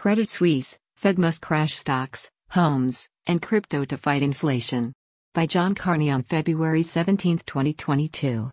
Credit Suisse, Fed must crash stocks, homes, and crypto to fight inflation. By John Carney on February 17, 2022.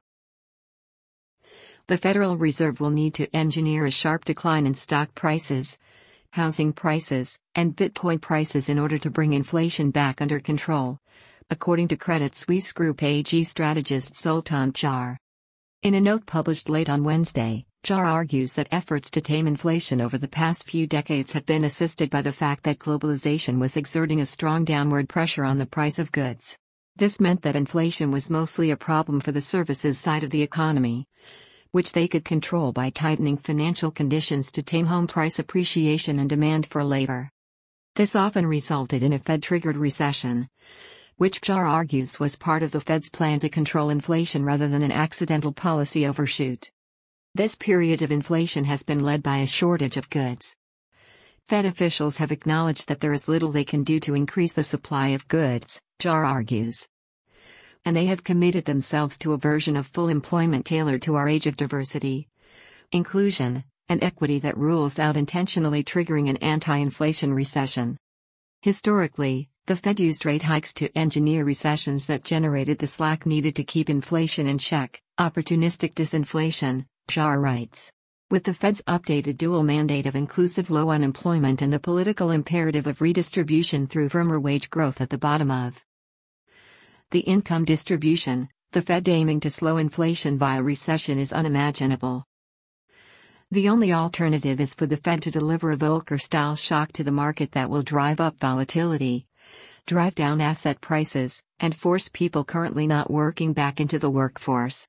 The Federal Reserve will need to engineer a sharp decline in stock prices, housing prices, and Bitcoin prices in order to bring inflation back under control, according to Credit Suisse Group AG strategist Sultan Jaar. In a note published late on Wednesday, Jaar argues that efforts to tame inflation over the past few decades have been assisted by the fact that globalization was exerting a strong downward pressure on the price of goods. This meant that inflation was mostly a problem for the services side of the economy, which they could control by tightening financial conditions to tame home price appreciation and demand for labor. This often resulted in a Fed-triggered recession, which Jaar argues was part of the Fed's plan to control inflation rather than an accidental policy overshoot. This period of inflation has been led by a shortage of goods. Fed officials have acknowledged that there is little they can do to increase the supply of goods, Jaar argues. And they have committed themselves to a version of full employment tailored to our age of diversity, inclusion, and equity that rules out intentionally triggering an anti-inflation recession. Historically, the Fed used rate hikes to engineer recessions that generated the slack needed to keep inflation in check, opportunistic disinflation, Jaar writes. With the Fed's updated dual mandate of inclusive low unemployment and the political imperative of redistribution through firmer wage growth at the bottom of the income distribution, the Fed aiming to slow inflation via recession is unimaginable. The only alternative is for the Fed to deliver a Volcker-style shock to the market that will drive up volatility, drive down asset prices, and force people currently not working back into the workforce.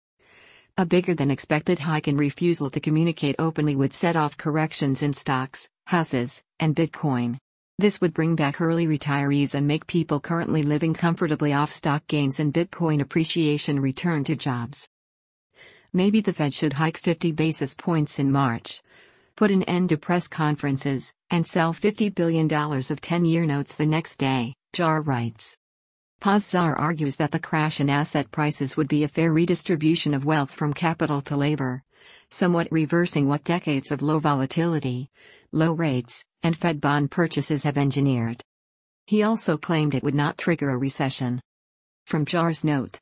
A bigger-than-expected hike and refusal to communicate openly would set off corrections in stocks, houses, and Bitcoin. This would bring back early retirees and make people currently living comfortably off stock gains and Bitcoin appreciation return to jobs. Maybe the Fed should hike 50 basis points in March, put an end to press conferences, and sell $50 billion of 10-year notes the next day, Jaar writes. Jaar argues that the crash in asset prices would be a fair redistribution of wealth from capital to labor, somewhat reversing what decades of low volatility, low rates, and Fed bond purchases have engineered. He also claimed it would not trigger a recession. From Jaar's note,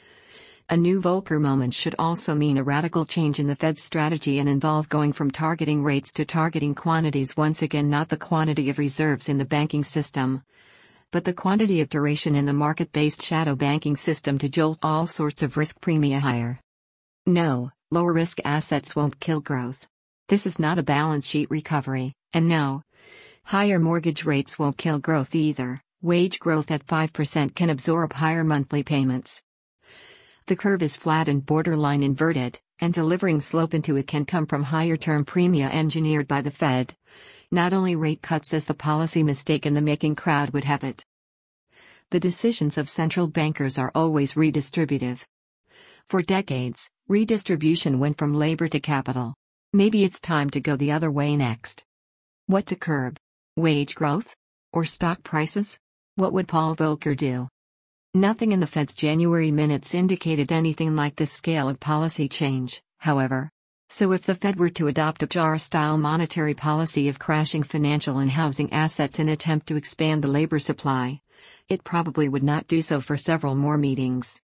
a new Volcker moment should also mean a radical change in the Fed's strategy and involve going from targeting rates to targeting quantities, once again not the quantity of reserves in the banking system, but the quantity of duration in the market-based shadow banking system to jolt all sorts of risk premia higher. No, lower risk assets won't kill growth. This is not a balance sheet recovery, and no, higher mortgage rates won't kill growth either. Wage growth at 5% can absorb higher monthly payments. The curve is flat and borderline inverted, and delivering slope into it can come from higher term premia engineered by the Fed, not only rate cuts as the policy mistake in the making crowd would have it. The decisions of central bankers are always redistributive. For decades, redistribution went from labor to capital. Maybe it's time to go the other way next. What to curb? Wage growth? Or stock prices? What would Paul Volcker do? Nothing in the Fed's January minutes indicated anything like this scale of policy change, however. So if the Fed were to adopt a Jaar-style monetary policy of crashing financial and housing assets in an attempt to expand the labor supply, it probably would not do so for several more meetings.